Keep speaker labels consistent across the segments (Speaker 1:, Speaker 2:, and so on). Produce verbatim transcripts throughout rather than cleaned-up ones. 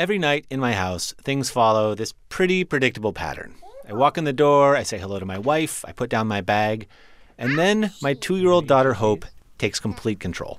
Speaker 1: Every night in my house, things follow this pretty predictable pattern. I walk in the door, I say hello to my wife, I put down my bag, and then my two-year-old daughter, Hope, takes complete control.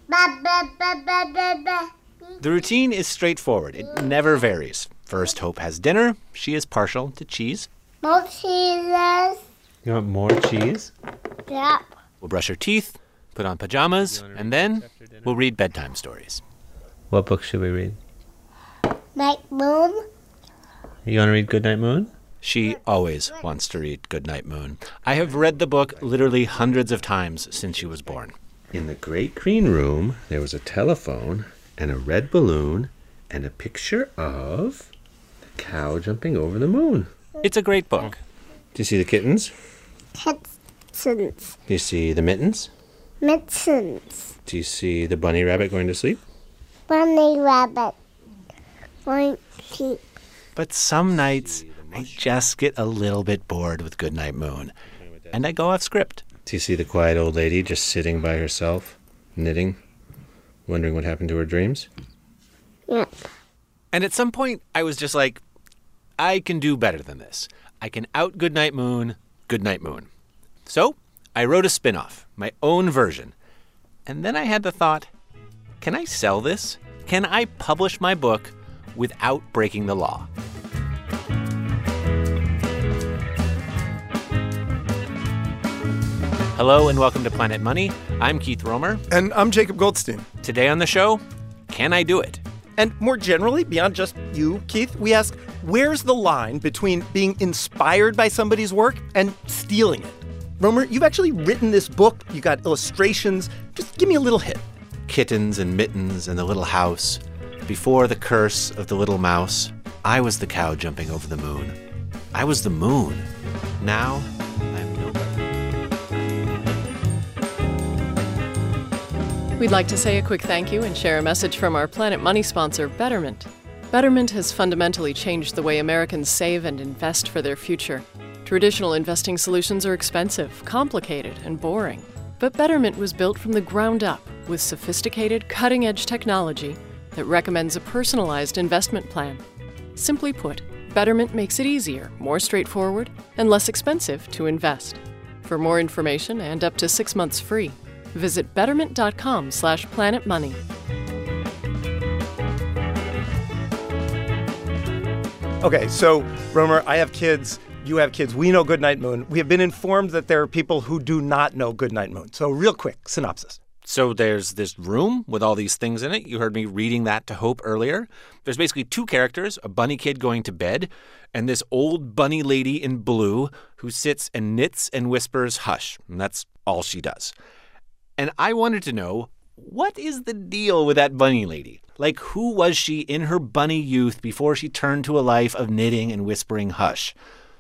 Speaker 1: The routine is straightforward. It never varies. First, Hope has dinner. She is partial to cheese.
Speaker 2: More cheeses.
Speaker 1: You want more cheese?
Speaker 2: Yep.
Speaker 1: We'll brush her teeth, put on pajamas, and then we'll read bedtime stories.
Speaker 3: What book should we read?
Speaker 2: Night Moon.
Speaker 3: You want to read Goodnight Moon?
Speaker 1: She always wants to read Goodnight Moon. I have read the book literally hundreds of times since she was born.
Speaker 3: In the great green room, there was a telephone and a red balloon and a picture of the cow jumping over the moon.
Speaker 1: It's a great book.
Speaker 3: Do you see the kittens?
Speaker 2: Kittens.
Speaker 3: Do you see the mittens?
Speaker 2: Mittens.
Speaker 3: Do you see the bunny rabbit going to sleep?
Speaker 2: Bunny rabbit. Going to sleep.
Speaker 1: But some nights, I just get a little bit bored with Goodnight Moon, and I go off script.
Speaker 3: Do you see the quiet old lady just sitting by herself, knitting, wondering what happened to her dreams?
Speaker 2: Yep.
Speaker 1: And at some point, I was just like, I can do better than this. I can out Goodnight Moon, Goodnight Moon. So I wrote a spin-off, my own version. And then I had the thought, can I sell this? Can I publish my book without breaking the law? Hello and welcome to Planet Money. I'm Keith Romer.
Speaker 4: And I'm Jacob Goldstein.
Speaker 1: Today on the show, can I do it?
Speaker 4: And more generally, beyond just you, Keith, we ask, where's the line between being inspired by somebody's work and stealing it? Romer, you've actually written this book. You got illustrations. Just give me a little hit.
Speaker 1: Kittens and mittens and the little house. Before the curse of the little mouse, I was the cow jumping over the moon. I was the moon. Now, I'm nobody.
Speaker 5: We'd like to say a quick thank you and share a message from our Planet Money sponsor, Betterment. Betterment has fundamentally changed the way Americans save and invest for their future. Traditional investing solutions are expensive, complicated, and boring. But Betterment was built from the ground up with sophisticated, cutting-edge technology that recommends a personalized investment plan. Simply put, Betterment makes it easier, more straightforward, and less expensive to invest. For more information and up to six months free, visit betterment.com slash planetmoney.
Speaker 4: Okay, so, Romer, I have kids. You have kids. We know Goodnight Moon. We have been informed that there are people who do not know Goodnight Moon. So, real quick, synopsis.
Speaker 1: So there's this room with all these things in it. You heard me reading that to Hope earlier. There's basically two characters, a bunny kid going to bed, and this old bunny lady in blue who sits and knits and whispers, hush. And that's all she does. And I wanted to know, what is the deal with that bunny lady? Like, who was she in her bunny youth before she turned to a life of knitting and whispering hush?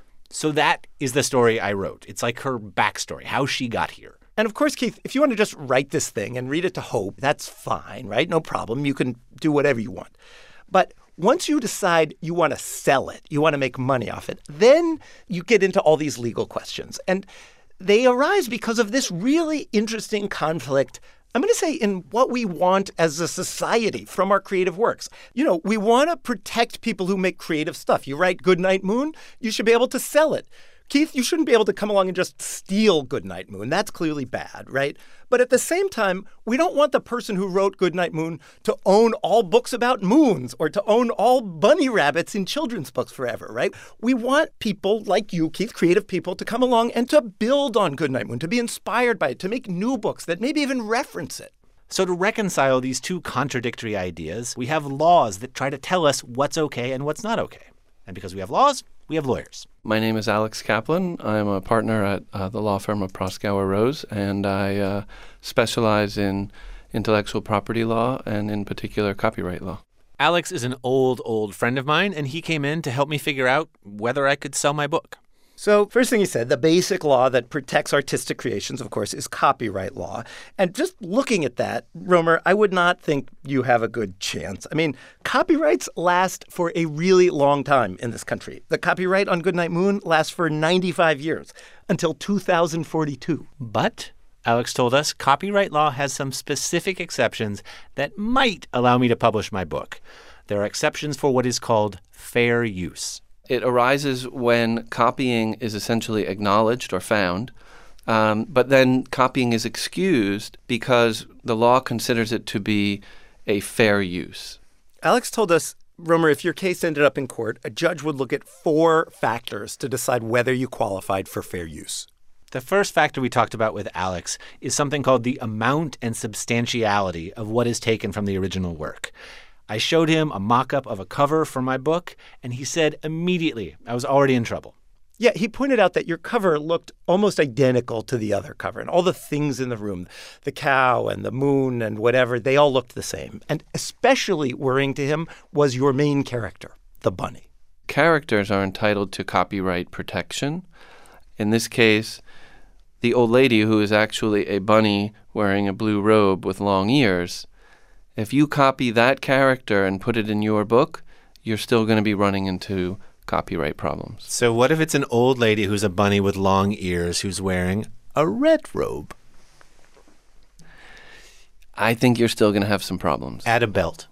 Speaker 1: So that is the story I wrote. It's like her backstory, how she got here.
Speaker 4: And of course, Keith, if you want to just write this thing and read it to Hope, that's fine, right? No problem. You can do whatever you want. But once you decide you want to sell it, you want to make money off it, then you get into all these legal questions. And they arise because of this really interesting conflict, I'm going to say, in what we want as a society from our creative works. You know, we want to protect people who make creative stuff. You write Goodnight Moon, you should be able to sell it. Keith, you shouldn't be able to come along and just steal Goodnight Moon. That's clearly bad, right? But at the same time, we don't want the person who wrote Goodnight Moon to own all books about moons or to own all bunny rabbits in children's books forever, right? We want people like you, Keith, creative people, to come along and to build on Goodnight Moon, to be inspired by it, to make new books that maybe even reference it.
Speaker 1: So to reconcile these two contradictory ideas, we have laws that try to tell us what's okay and what's not okay. And because we have laws, we have lawyers.
Speaker 6: My name is Alex Kaplan. I'm a partner at uh, the law firm of Proskauer Rose, and I uh, specialize in intellectual property law and, in particular, copyright law.
Speaker 1: Alex is an old, old friend of mine, and he came in to help me figure out whether I could sell my book.
Speaker 4: So first thing he said, the basic law that protects artistic creations, of course, is copyright law. And just looking at that, Romer, I would not think you have a good chance. I mean, copyrights last for a really long time in this country. The copyright on Goodnight Moon lasts for ninety-five years, until two thousand forty-two.
Speaker 1: But, Alex told us, copyright law has some specific exceptions that might allow me to publish my book. there are exceptions for what is called fair use.
Speaker 6: It arises when copying is essentially acknowledged or found, um, but then copying is excused because the law considers it to be a fair use.
Speaker 4: Alex told us, Romer, if your case ended up in court, a judge would look at four factors to decide whether you qualified for fair use.
Speaker 1: The first factor we talked about with Alex is something called the amount and substantiality of what is taken from the original work. I showed him a mock-up of a cover for my book, and he said immediately I was already in trouble.
Speaker 4: Yeah, he pointed out that your cover looked almost identical to the other cover, and all the things in the room, the cow and the moon and whatever, they all looked the same. And especially worrying to him was your main character, the bunny.
Speaker 6: Characters are entitled to copyright protection. In this case, the old lady, who is actually a bunny wearing a blue robe with long ears, if you copy that character and put it in your book, you're still going to be running into copyright problems.
Speaker 1: So what if it's an old lady who's a bunny with long ears who's wearing a red robe?
Speaker 6: I think you're still going to have some problems.
Speaker 1: Add a belt.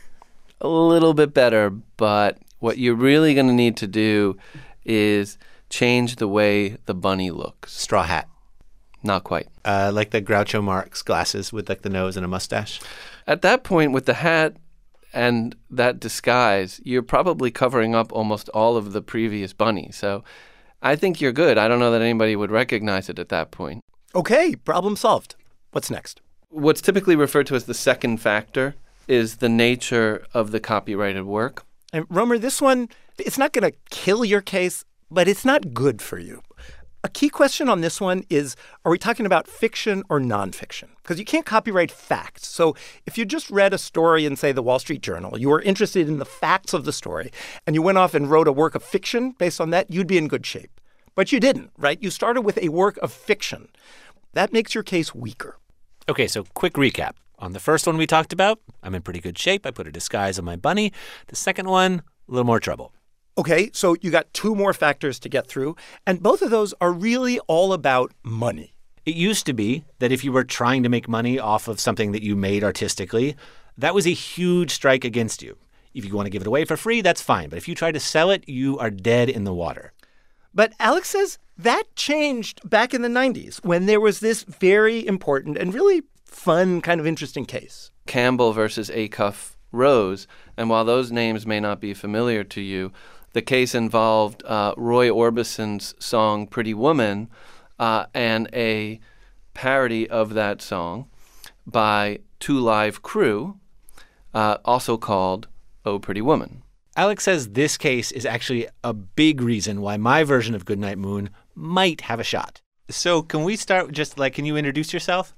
Speaker 6: A little bit better, but what you're really going to need to do is change the way the bunny looks.
Speaker 1: Straw hat.
Speaker 6: Not quite.
Speaker 1: Uh, like the Groucho Marx glasses with like the nose and a mustache.
Speaker 6: At that point, with the hat and that disguise, you're probably covering up almost all of the previous bunny. So I think you're good. I don't know that anybody would recognize it at that point.
Speaker 4: Okay, problem solved. What's next?
Speaker 6: What's typically referred to as the second factor is the nature of the copyrighted work.
Speaker 4: And Romer, this one, it's not going to kill your case, but it's not good for you. A key question on this one is, are we talking about fiction or nonfiction? Because you can't copyright facts. So if you just read a story in, say, the Wall Street Journal, you were interested in the facts of the story, and you went off and wrote a work of fiction based on that, you'd be in good shape. But you didn't, right? You started with a work of fiction. That makes your case weaker.
Speaker 1: Okay, so quick recap. On the first one we talked about, I'm in pretty good shape. I put a disguise on my bunny. The second one, a little more trouble.
Speaker 4: Okay, so you got two more factors to get through, and both of those are really all about money.
Speaker 1: It used to be that if you were trying to make money off of something that you made artistically, that was a huge strike against you. If you want to give it away for free, that's fine. But if you try to sell it, you are dead in the water.
Speaker 4: But Alex says that changed back in the nineties when there was this very important and really fun, kind of interesting case.
Speaker 6: Campbell versus Acuff Rose. And while those names may not be familiar to you, the case involved uh, Roy Orbison's song Pretty Woman uh, and a parody of that song by Two Live Crew, uh, also called Oh Pretty Woman.
Speaker 1: Alex says this case is actually a big reason why my version of Goodnight Moon might have a shot. So can we start just like, can you introduce yourself?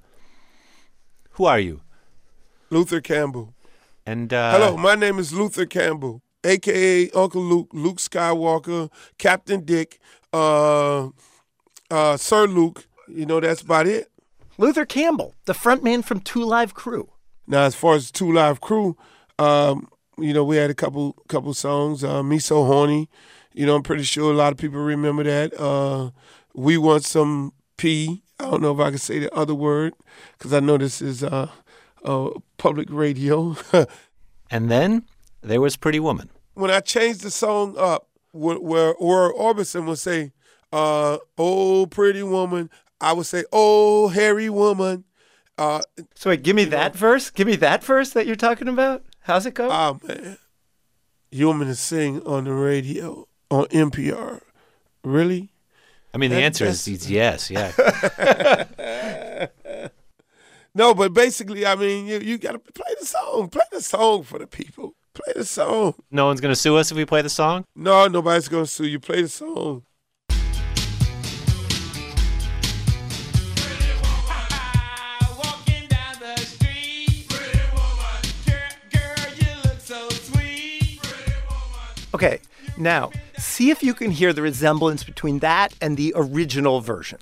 Speaker 1: Who are you?
Speaker 7: Luther Campbell.
Speaker 1: And uh,
Speaker 7: Hello, my name is Luther Campbell, a k a. Uncle Luke, Luke Skywalker, Captain Dick, uh, uh, Sir Luke. You know, that's about it.
Speaker 4: Luther Campbell, the front man from Two Live Crew.
Speaker 7: Now, as far as Two Live Crew, um, you know, we had a couple couple songs. Uh, Me So Horny. You know, I'm pretty sure a lot of people remember that. Uh, we Want Some P. I don't know if I can say the other word because I know this is uh, uh, public radio.
Speaker 1: And then there was Pretty Woman.
Speaker 7: When I changed the song up, where, where Roy Orbison would say, uh, oh, pretty woman, I would say, oh, hairy woman. Uh,
Speaker 4: so wait, give me that know. verse? Give me that verse that you're talking about? How's it go?
Speaker 7: Oh, man. You want me to sing on the radio, on N P R? Really?
Speaker 1: I mean, the that, answer is yes, yeah.
Speaker 7: No, but basically, I mean, you, you got to play the song. Play the song for the people. Play the song.
Speaker 1: No one's going to sue us if we play the song?
Speaker 7: No, nobody's going to sue you. Play the song.
Speaker 4: Okay, now, see if you can hear the resemblance between that and the original version.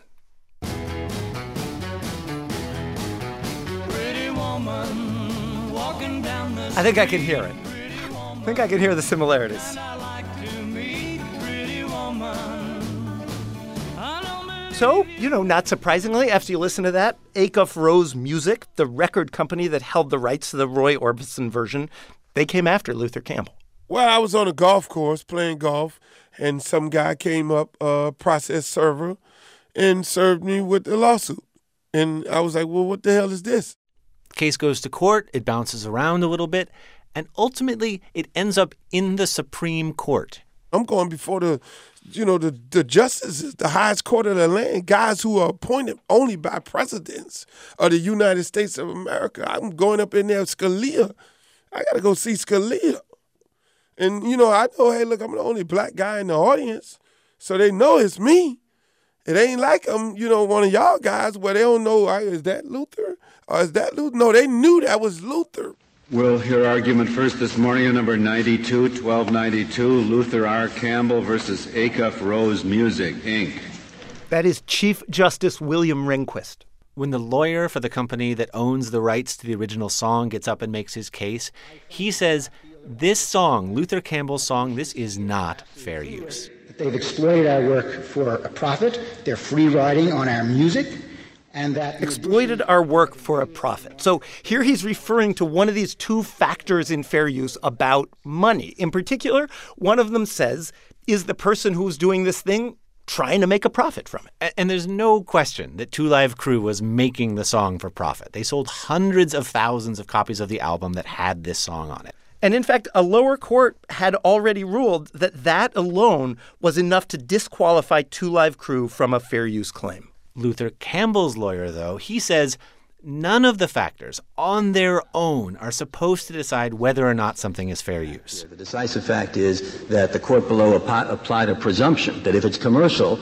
Speaker 4: I think I can hear it. I think I can hear the similarities. So, you know, not surprisingly, after you listen to that, Acuff Rose Music, the record company that held the rights to the Roy Orbison version, They came after Luther Campbell.
Speaker 7: Well, I was on a golf course playing golf, and some guy came up, uh, process server, and served me with a lawsuit. And I was like, well, what the hell is this?
Speaker 1: Case goes to court, it bounces around a little bit, and ultimately it ends up in the Supreme Court.
Speaker 7: I'm going before the, you know, the, the justices, the highest court of the land, guys who are appointed only by presidents of the United States of America. I'm going up in there, Scalia. I got to go see Scalia. And, you know, I know, hey, look, I'm the only black guy in the audience, so they know it's me. It ain't like I'm, you know, one of y'all guys where they don't know, is that Luther or is that Luther? No, they knew that was Luther.
Speaker 8: We'll hear argument first this morning on number ninety-two, twelve ninety-two, Luther R. Campbell versus Acuff Rose Music, Incorporated.
Speaker 4: That is Chief Justice William Rehnquist.
Speaker 1: When the lawyer for the company that owns the rights to the original song gets up and makes his case, he says, this song, Luther Campbell's song, this is not fair use.
Speaker 9: They've exploited our work for a profit. They're free riding on our music. And that
Speaker 4: exploited our work for a profit. So here he's referring to one of these two factors in fair use about money. In particular, one of them says, is the person who's doing this thing trying to make a profit from it?
Speaker 1: And, and there's no question that Two Live Crew was making the song for profit. They sold hundreds of thousands of copies of the album that had this song on it.
Speaker 4: And in fact, a lower court had already ruled that that alone was enough to disqualify Two Live Crew from a fair use claim.
Speaker 1: Luther Campbell's lawyer, though, he says none of the factors on their own are supposed to decide whether or not something is fair use.
Speaker 10: The decisive fact is that the court below ap- applied a presumption that if it's commercial,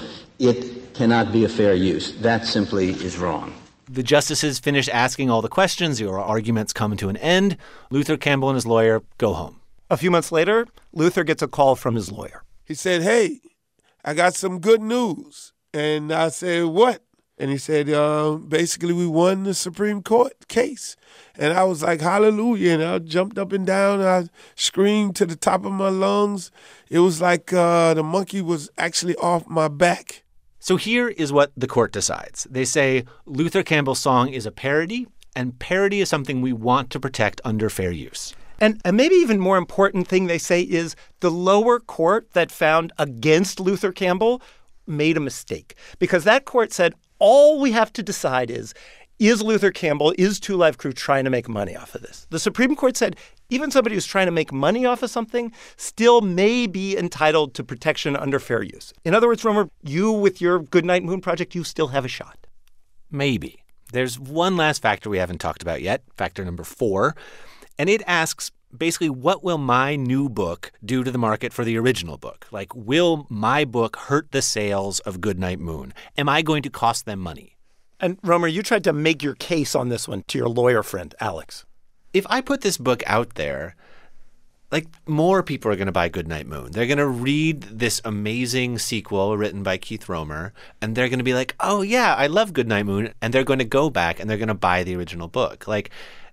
Speaker 10: it cannot be a fair use. That simply is wrong.
Speaker 1: The justices finish asking all the questions. Your arguments come to an end. Luther Campbell and his lawyer go home.
Speaker 4: A few months later, Luther gets a call from his lawyer.
Speaker 7: He said, hey, I got some good news. And I said, what? And he said, uh, basically, we won the Supreme Court case. And I was like, hallelujah. And I jumped up and down. And I screamed to the top of my lungs. It was like uh, the monkey was actually off my back.
Speaker 1: So here is what the court decides. They say Luther Campbell's song is a parody, and parody is something we want to protect under fair use.
Speaker 4: And a maybe even more important thing they say is the lower court that found against Luther Campbell made a mistake, because that court said all we have to decide is, is Luther Campbell, is Two Live Crew trying to make money off of this? The Supreme Court said even somebody who's trying to make money off of something still may be entitled to protection under fair use. In other words, Romer, you with your Goodnight Moon project, you still have a shot.
Speaker 1: Maybe. There's one last factor we haven't talked about yet, factor number four, and it asks basically, what will my new book do to the market for the original book? Like, will my book hurt the sales of Goodnight Moon? Am I going to cost them money?
Speaker 4: And, Romer, you tried to make your case on this one to your lawyer friend, Alex.
Speaker 1: If I put this book out there, like, more people are going to buy Goodnight Moon. They're going to read this amazing sequel written by Keith Romer, and they're going to be like, oh, yeah, I love Goodnight Moon, and they're going to go back and they're going to buy the original book. Like,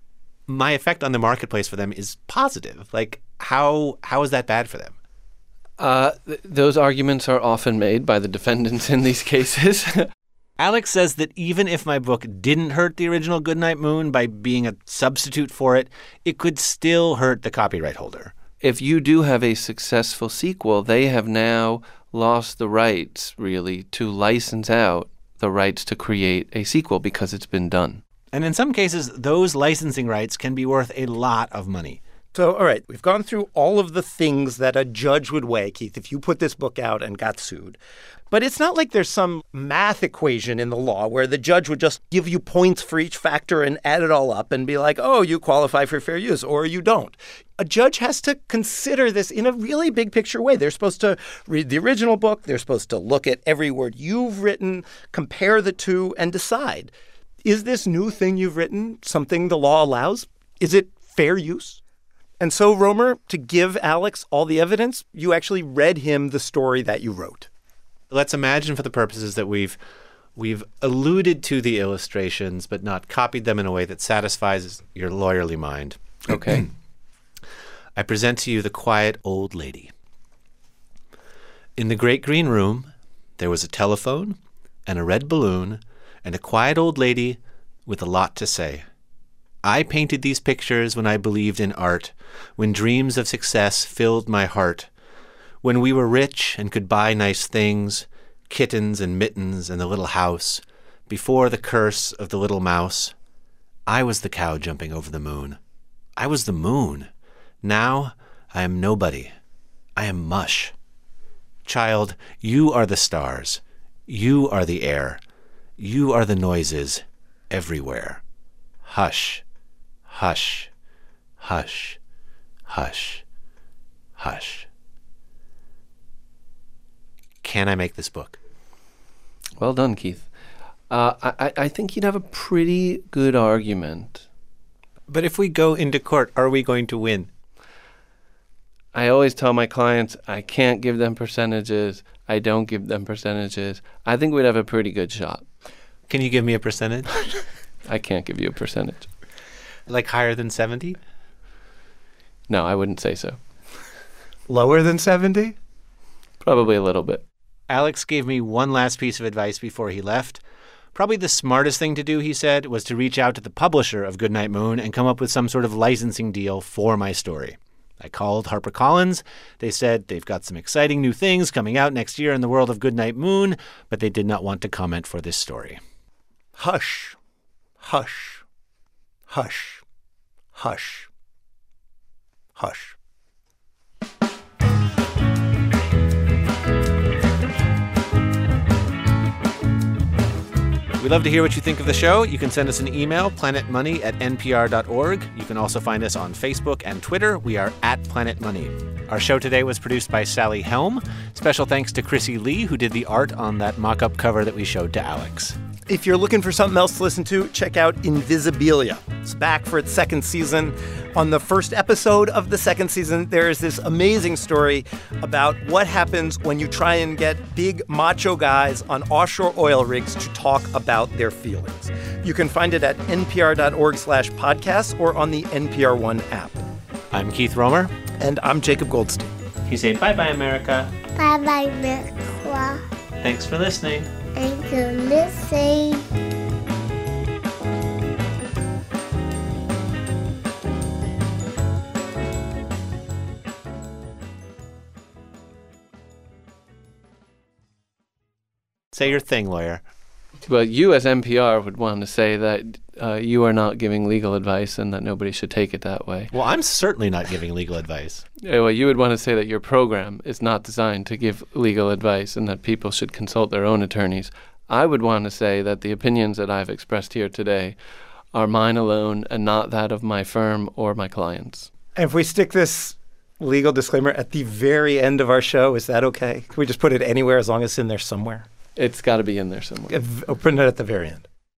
Speaker 1: my effect on the marketplace for them is positive. Like, how how is that bad for them?
Speaker 6: Uh, th- those arguments are often made by the defendants in these cases.
Speaker 1: Alex says that even if my book didn't hurt the original Goodnight Moon by being a substitute for it, it could still hurt the copyright holder.
Speaker 6: If you do have a successful sequel, they have now lost the rights, really, to license out the rights to create a sequel because it's been done.
Speaker 1: And in some cases, those licensing rights can be worth a lot of money.
Speaker 4: So, all right, we've gone through all of the things that a judge would weigh, Keith, if you put this book out and got sued. But it's not like there's some math equation in the law where the judge would just give you points for each factor and add it all up and be like, oh, you qualify for fair use or you don't. A judge has to consider this in a really big picture way. They're supposed to read the original book. They're supposed to look at every word you've written, compare the two, and decide, is this new thing you've written something the law allows? Is it fair use? And so, Romer, to give Alex all the evidence, you actually read him the story that you wrote.
Speaker 1: Let's imagine for the purposes that we've we've alluded to the illustrations but not copied them in a way that satisfies your lawyerly mind.
Speaker 6: Okay.
Speaker 1: I present to you the quiet old lady. In the great green room, there was a telephone and a red balloon and a quiet old lady with a lot to say. I painted these pictures when I believed in art, when dreams of success filled my heart, when we were rich and could buy nice things, kittens and mittens and the little house, before the curse of the little mouse. I was the cow jumping over the moon. I was the moon. Now I am nobody. I am mush. Child, you are the stars. You are the air. You are the noises everywhere. Hush, hush, hush, hush, hush. Can I make this book?
Speaker 6: Well done, Keith. Uh, I, I think you'd have a pretty good argument.
Speaker 1: But if we go into court, are we going to win?
Speaker 6: I always tell my clients I can't give them percentages. I don't give them percentages. I think we'd have a pretty good shot.
Speaker 1: Can you give me a percentage?
Speaker 6: I can't give you a percentage.
Speaker 1: Like higher than seventy?
Speaker 6: No, I wouldn't say so.
Speaker 4: Lower than seventy?
Speaker 6: Probably a little bit.
Speaker 1: Alex gave me one last piece of advice before he left. Probably the smartest thing to do, he said, was to reach out to the publisher of Goodnight Moon and come up with some sort of licensing deal for my story. I called HarperCollins. They said they've got some exciting new things coming out next year in the world of Goodnight Moon, but they did not want to comment for this story.
Speaker 4: Hush, hush, hush, hush, hush.
Speaker 1: We'd love to hear what you think of the show. You can send us an email, planetmoney at n p r dot org. You can also find us on Facebook and Twitter. We are at Planet Money. Our show today was produced by Sally Helm. Special thanks to Chrissy Lee, who did the art on that mock-up cover that we showed to Alex.
Speaker 4: If you're looking for something else to listen to, check out Invisibilia. It's back for its second season. On the first episode of the second season, there is this amazing story about what happens when you try and get big macho guys on offshore oil rigs to talk about their feelings. You can find it at n p r dot org slash podcasts or on the N P R One app.
Speaker 1: I'm Keith Romer.
Speaker 4: And I'm Jacob Goldstein.
Speaker 1: You say bye-bye, America.
Speaker 2: Bye-bye, America.
Speaker 1: Thanks for listening.
Speaker 2: Thank you, listening.
Speaker 1: Say your thing, lawyer.
Speaker 6: Well, you as N P R would want to say that uh, you are not giving legal advice and that nobody should take it that way.
Speaker 1: Well, I'm certainly not giving legal advice.
Speaker 6: Yeah, well, you would want to say that your program is not designed to give legal advice and that people should consult their own attorneys. I would want to say that the opinions that I've expressed here today are mine alone and not that of my firm or my clients.
Speaker 4: And if we stick this legal disclaimer at the very end of our show, is that okay? Can we just put it anywhere as long as it's in there somewhere?
Speaker 6: It's got to be in there somewhere.
Speaker 4: Open it at the very end.